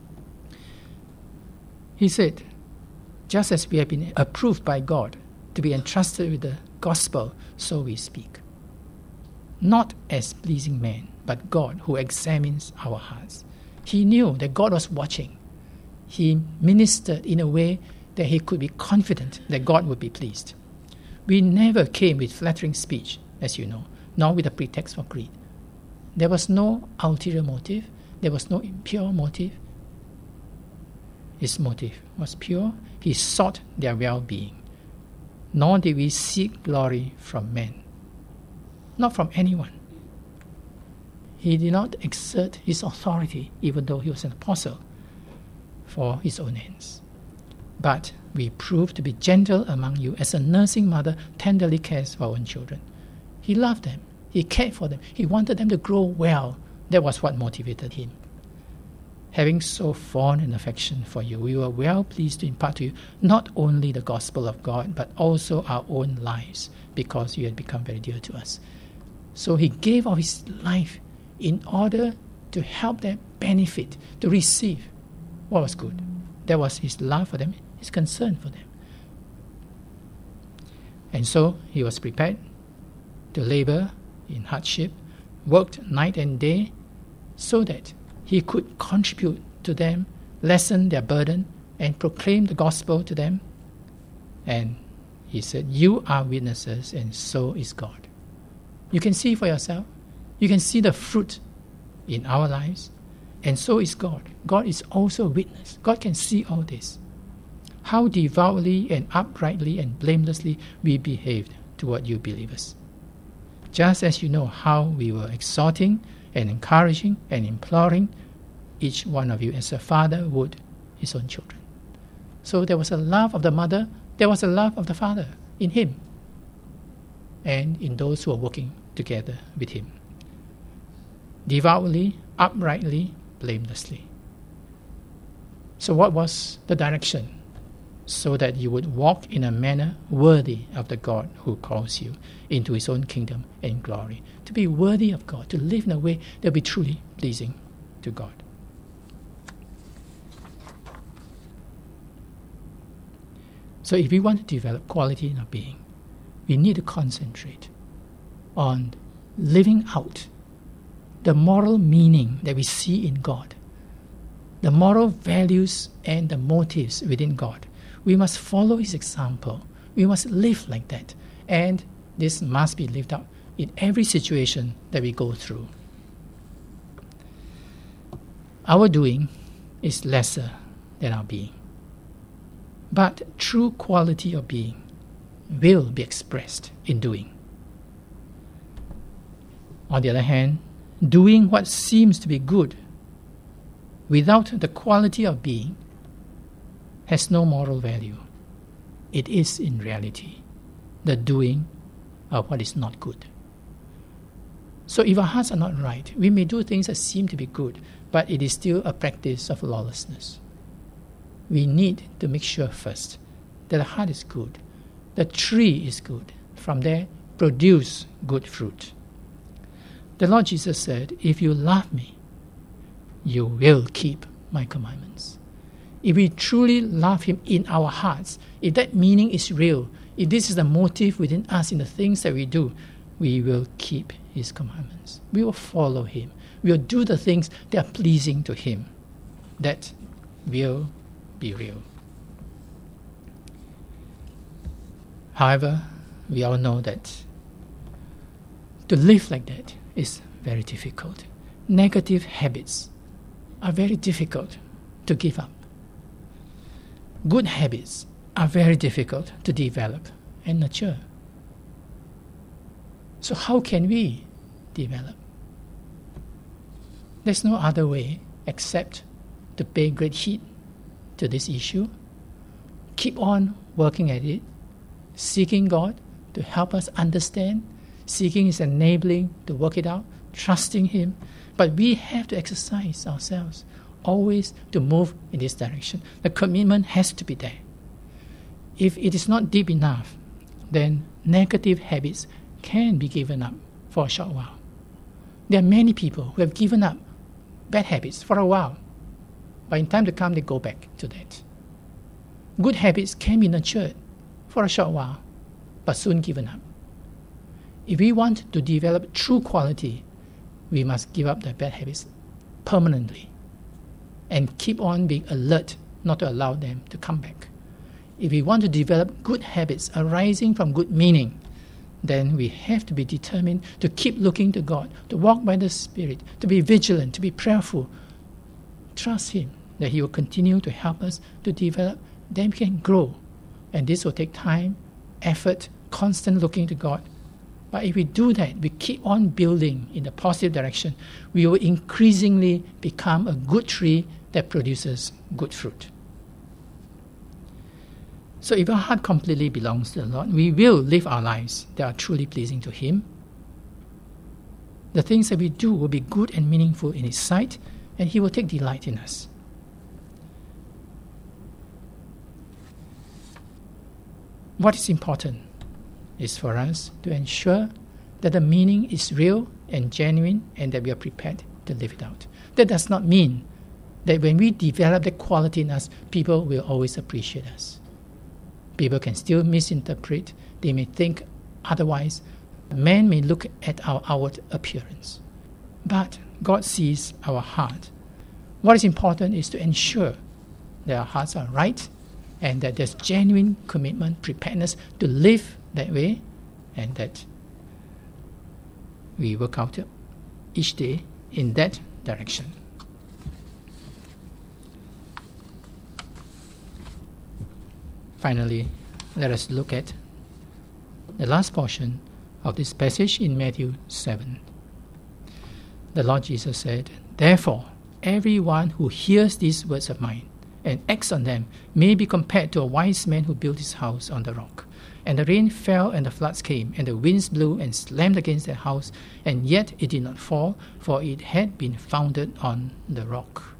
He said, just as we have been approved by God to be entrusted with the gospel, so we speak. Not as pleasing men, but God who examines our hearts. He knew that God was watching. He ministered in a way that he could be confident that God would be pleased. We never came with flattering speech, as you know, nor with a pretext for greed. There was no ulterior motive. There was no impure motive. His motive was pure. He sought their well-being. Nor did we seek glory from men, not from anyone. He did not exert his authority, even though he was an apostle, for his own ends. But we proved to be gentle among you as a nursing mother tenderly cares for her own children. He loved them. He cared for them. He wanted them to grow well. That was what motivated him. Having so fond an affection for you, we were well pleased to impart to you not only the gospel of God, but also our own lives, because you had become very dear to us. So he gave of his life in order to help them benefit, to receive what was good. That was his love for them, his concern for them. And so he was prepared to labor in hardship, worked night and day, so that he could contribute to them, lessen their burden, and proclaim the gospel to them. And he said, you are witnesses, and so is God. You can see for yourself. You can see the fruit in our lives, and so is God. God is also a witness. God can see all this. How devoutly and uprightly and blamelessly we behaved toward you believers. Just as you know how we were exhorting and encouraging and imploring each one of you as a father would his own children. So there was a love of the mother, there was a love of the father in him and in those who are working together with him. Devoutly, uprightly, blamelessly. So what was the direction? So that you would walk in a manner worthy of the God who calls you into his own kingdom and glory. To be worthy of God, to live in a way that will be truly pleasing to God. So if we want to develop quality in our being, we need to concentrate on living out the moral meaning that we see in God, the moral values and the motives within God. We must follow his example. We must live like that. And this must be lived out in every situation that we go through. Our doing is lesser than our being. But true quality of being will be expressed in doing. On the other hand, doing what seems to be good without the quality of being has no moral value. It is in reality the doing of what is not good. So if our hearts are not right, we may do things that seem to be good, but it is still a practice of lawlessness. We need to make sure first that the heart is good, the tree is good, from there produce good fruit. The Lord Jesus said, if you love me, you will keep my commandments. If we truly love him in our hearts, if that meaning is real, if this is the motive within us in the things that we do, we will keep his commandments. We will follow him. We will do the things that are pleasing to him. That will be real. However, we all know that to live like that is very difficult. Negative habits are very difficult to give up. Good habits are very difficult to develop and nurture. So how can we develop? There's no other way except to pay great heed to this issue, keep on working at it, seeking God to help us understand, seeking his enabling to work it out, trusting him. But we have to exercise ourselves always to move in this direction. The commitment has to be there. If it is not deep enough, then negative habits can be given up for a short while. There are many people who have given up bad habits for a while, but in time to come they go back to that. Good habits can be nurtured for a short while, but soon given up. If we want to develop true quality, we must give up the bad habits permanently and keep on being alert not to allow them to come back. If we want to develop good habits arising from good meaning, then we have to be determined to keep looking to God, to walk by the Spirit, to be vigilant, to be prayerful. Trust him that he will continue to help us to develop, then we can grow. And this will take time, effort, constant looking to God. But if we do that, we keep on building in the positive direction, we will increasingly become a good tree that produces good fruit. So if our heart completely belongs to the Lord, we will live our lives that are truly pleasing to him. The things that we do will be good and meaningful in his sight, and he will take delight in us. What is important is for us to ensure that the meaning is real and genuine and that we are prepared to live it out. That does not mean that when we develop the quality in us, people will always appreciate us. People can still misinterpret. They may think otherwise. Man may look at our outward appearance. But God sees our heart. What is important is to ensure that our hearts are right and that there's genuine commitment, preparedness to live that way, and that we work out each day in that direction. Finally, let us look at the last portion of this passage in Matthew seven. The Lord Jesus said, "Therefore, everyone who hears these words of mine and acts on them may be compared to a wise man who built his house on the rock. And the rain fell, and the floods came, and the winds blew and slammed against that house, and yet it did not fall, for it had been founded on the rock."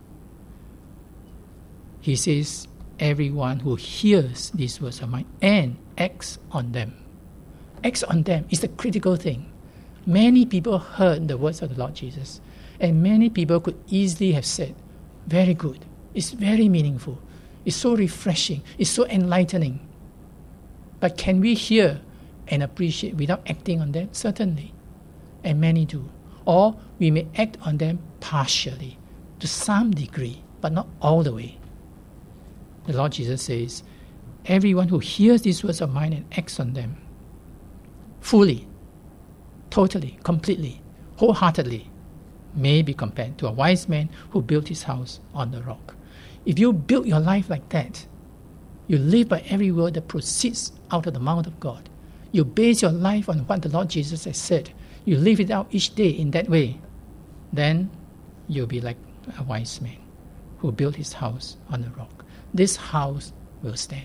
He says, everyone who hears these words of mine and acts on them. Acts on them is the critical thing. Many people heard the words of the Lord Jesus, and many people could easily have said, very good, it's very meaningful, it's so refreshing, it's so enlightening. But can we hear and appreciate without acting on them? Certainly. And many do. Or we may act on them partially, to some degree, but not all the way. The Lord Jesus says, everyone who hears these words of mine and acts on them, fully, totally, completely, wholeheartedly, may be compared to a wise man who built his house on the rock. If you build your life like that, you live by every word that proceeds out of the mouth of God. You base your life on what the Lord Jesus has said. You live it out each day in that way. Then you'll be like a wise man who built his house on the rock. This house will stand.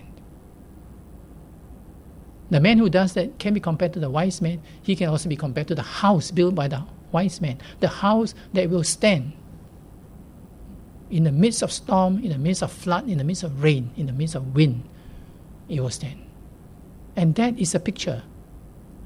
The man who does that can be compared to the wise man. He can also be compared to the house built by the wise man. The house that will stand in the midst of storm, in the midst of flood, in the midst of rain, in the midst of wind. It will stand. And that is a picture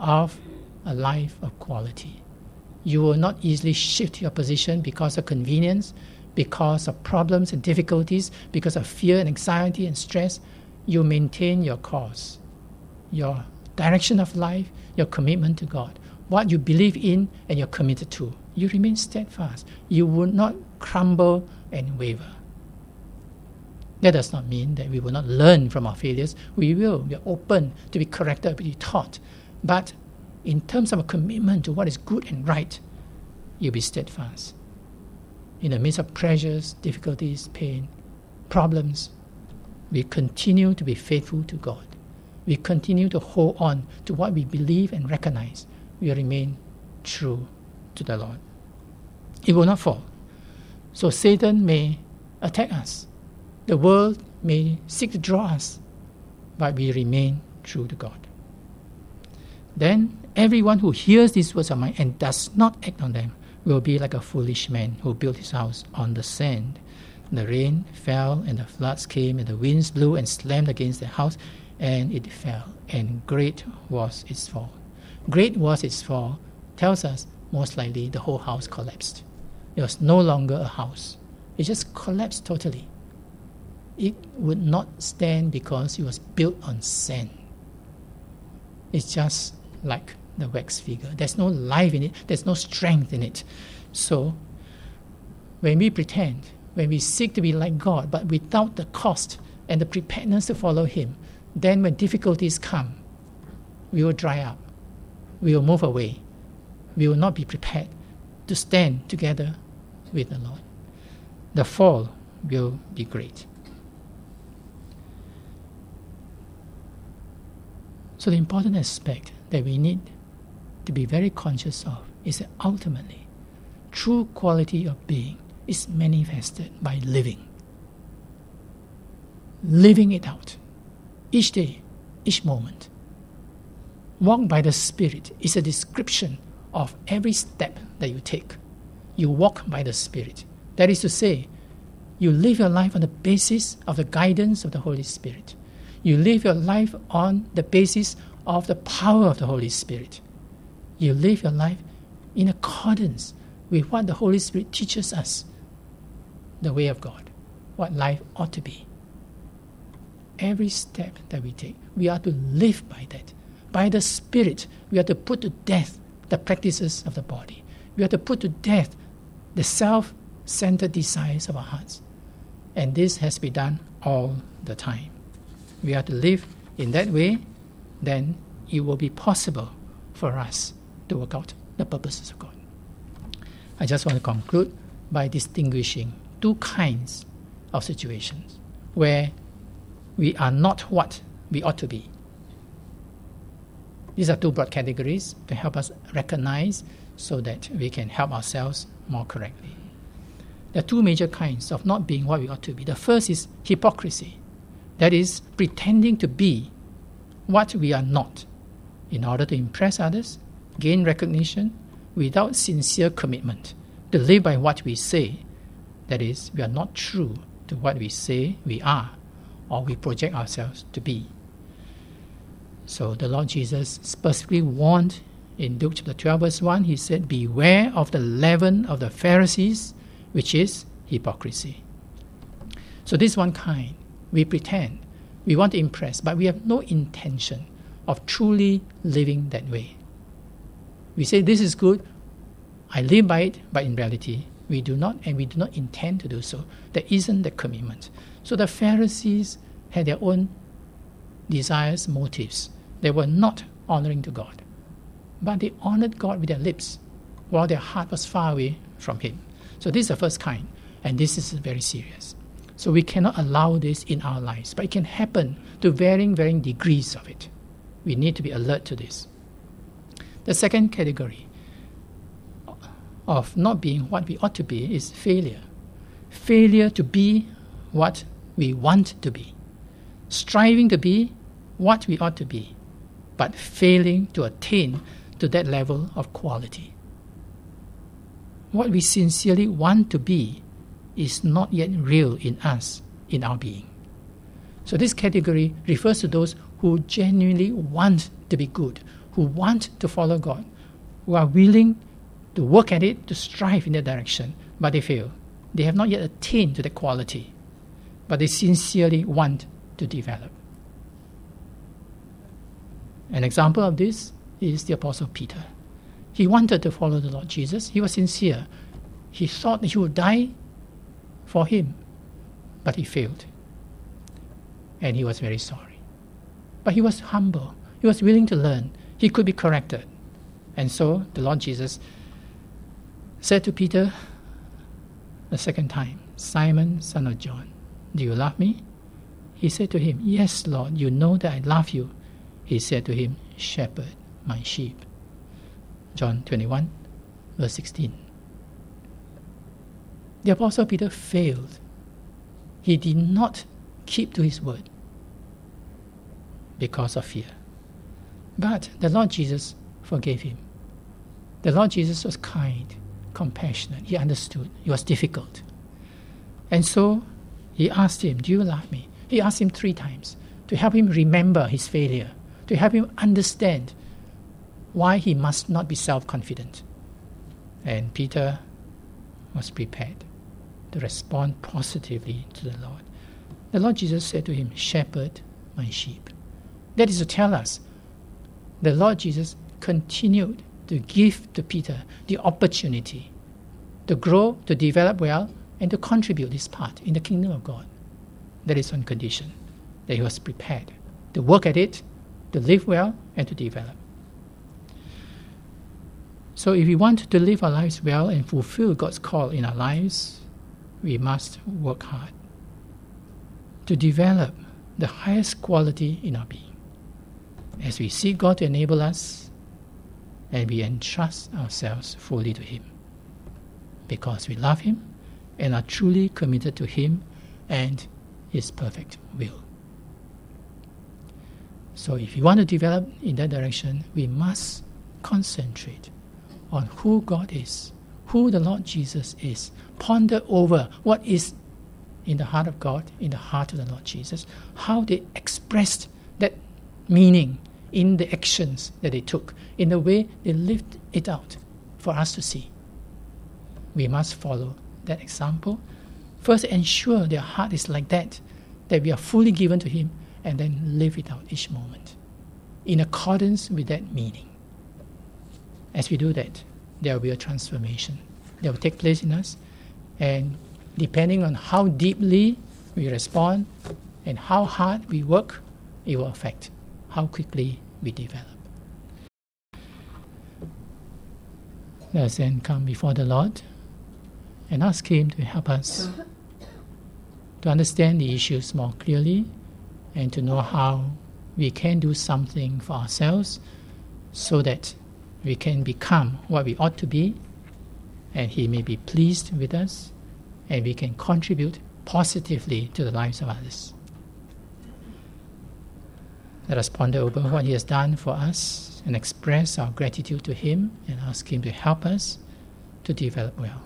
of a life of quality. You will not easily shift your position because of convenience, because of problems and difficulties, because of fear and anxiety and stress. You maintain your course, your direction of life, your commitment to God, what you believe in and you're committed to. You remain steadfast. You will not crumble and waver. That does not mean that we will not learn from our failures. We will. We are open to be corrected, to be taught. But in terms of a commitment to what is good and right, you'll be steadfast. In the midst of pressures, difficulties, pain, problems, we continue to be faithful to God. We continue to hold on to what we believe and recognize. We remain true to the Lord. It will not fall. So Satan may attack us. The world may seek to draw us, but we remain true to God. Then everyone who hears these words of mine and does not act on them will be like a foolish man who built his house on the sand. The rain fell, and the floods came, and the winds blew and slammed against the house, and it fell, and great was its fall. Great was its fall tells us most likely the whole house collapsed. It was no longer a house. It just collapsed totally. It would not stand because it was built on sand. It's just like the wax figure. There's no life in it. There's no strength in it. So when we pretend, when we seek to be like God, but without the cost and the preparedness to follow Him, then when difficulties come, we will dry up. We will move away. We will not be prepared to stand together with the Lord. The fall will be great. So the important aspect that we need to be very conscious of is that ultimately, true quality of being is manifested by living. Living it out. Each day, each moment. Walk by the Spirit is a description of every step that you take. You walk by the Spirit. That is to say, you live your life on the basis of the guidance of the Holy Spirit. You live your life on the basis of the power of the Holy Spirit. You live your life in accordance with what the Holy Spirit teaches us, the way of God, what life ought to be. Every step that we take, we are to live by that. By the Spirit, we are to put to death the practices of the body. We are to put to death the self-centered desires of our hearts. And this has to be done all the time. We are to live in that way, then it will be possible for us to work out the purposes of God. I just want to conclude by distinguishing two kinds of situations where we are not what we ought to be. These are two broad categories to help us recognize so that we can help ourselves more correctly. There are two major kinds of not being what we ought to be. The first is hypocrisy. That is, pretending to be what we are not in order to impress others, gain recognition, without sincere commitment to live by what we say. That is, we are not true to what we say we are or we project ourselves to be. So the Lord Jesus specifically warned in Luke chapter twelve verse one, He said, "Beware of the leaven of the Pharisees, which is hypocrisy." So this one kind, we pretend, we want to impress, but we have no intention of truly living that way. We say this is good, I live by it, but in reality, we do not, and we do not intend to do so. There isn't the commitment. So the Pharisees had their own desires, motives. They were not honoring to God. But they honored God with their lips, while their heart was far away from Him. So this is the first kind, and this is very serious. So we cannot allow this in our lives, but it can happen to varying, varying degrees of it. We need to be alert to this. The second category of not being what we ought to be is failure. Failure to be what we want to be. Striving to be what we ought to be, but failing to attain to that level of quality. What we sincerely want to be is not yet real in us, in our being. So this category refers to those who genuinely want to be good, who want to follow God, who are willing to work at it, to strive in that direction, but they fail. They have not yet attained to the quality, but they sincerely want to develop. An example of this is the Apostle Peter. He wanted to follow the Lord Jesus. He was sincere. He thought that he would die for him, but he failed. And he was very sorry. But he was humble. He was willing to learn. He could be corrected. And so the Lord Jesus said to Peter the second time, "Simon, son of John, do you love me?" He said to him, "Yes, Lord, you know that I love you." He said to him, "Shepherd my sheep." John twenty-one, verse sixteen. The Apostle Peter failed. He did not keep to his word because of fear. But the Lord Jesus forgave him. The Lord Jesus was kind, compassionate. He understood. It was difficult. And so he asked him, "Do you love me?" He asked him three times to help him remember his failure, to help him understand why he must not be self-confident. And Peter was prepared to respond positively to the Lord. The Lord Jesus said to him, "Shepherd my sheep." That is to tell us the Lord Jesus continued to give to Peter the opportunity to grow, to develop well, and to contribute his part in the kingdom of God. That is on condition that he was prepared to work at it, to live well, and to develop. So if we want to live our lives well and fulfill God's call in our lives, we must work hard to develop the highest quality in our being. As we seek God to enable us, and we entrust ourselves fully to Him, because we love Him and are truly committed to Him and His perfect will. So if we want to develop in that direction, we must concentrate on who God is, who the Lord Jesus is. Ponder over what is in the heart of God, in the heart of the Lord Jesus, how they expressed that meaning in the actions that they took, in the way they lived it out for us to see. We must follow that example. First, ensure their heart is like that, that we are fully given to Him, and then live it out each moment in accordance with that meaning. As we do that, there will be a transformation that will take place in us, and depending on how deeply we respond and how hard we work, it will affect how quickly we develop. Let us then come before the Lord and ask Him to help us to understand the issues more clearly and to know how we can do something for ourselves so that we can become what we ought to be, and He may be pleased with us, and we can contribute positively to the lives of others. Let us ponder over what He has done for us and express our gratitude to Him and ask Him to help us to develop well.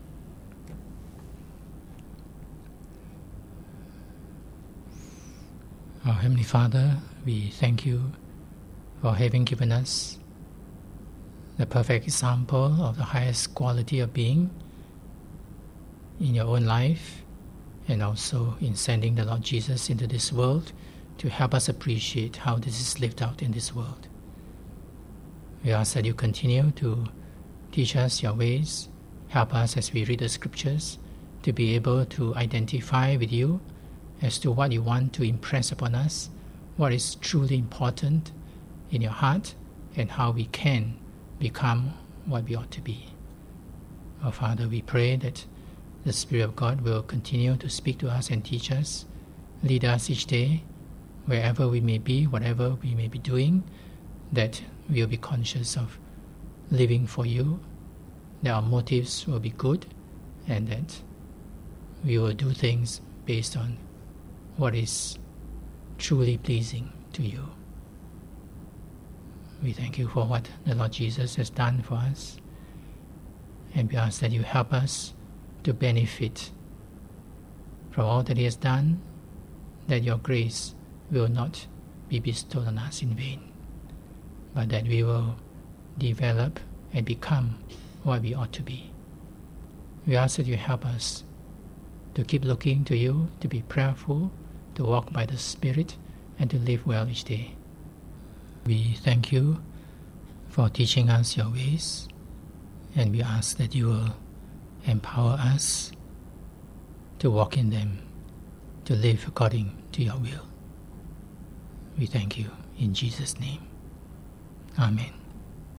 Our Heavenly Father, we thank You for having given us the perfect example of the highest quality of being in Your own life, and also in sending the Lord Jesus into this world to help us appreciate how this is lived out in this world. We ask that You continue to teach us Your ways, help us as we read the Scriptures to be able to identify with You as to what You want to impress upon us, what is truly important in Your heart, and how we can become what we ought to be. Our Father, we pray that the Spirit of God will continue to speak to us and teach us, lead us each day, wherever we may be, whatever we may be doing, that we will be conscious of living for You, that our motives will be good, and that we will do things based on what is truly pleasing to You. We thank You for what the Lord Jesus has done for us, and we ask that You help us to benefit from all that He has done, that Your grace will not be bestowed on us in vain. but that we will develop and become what we ought to be. We ask that you help us to keep looking to you, to be prayerful, to walk by the Spirit, and to live well each day. We thank you for teaching us your ways, and we ask that you will empower us to walk in them, to live according to your will. We thank you in Jesus' name. Amen.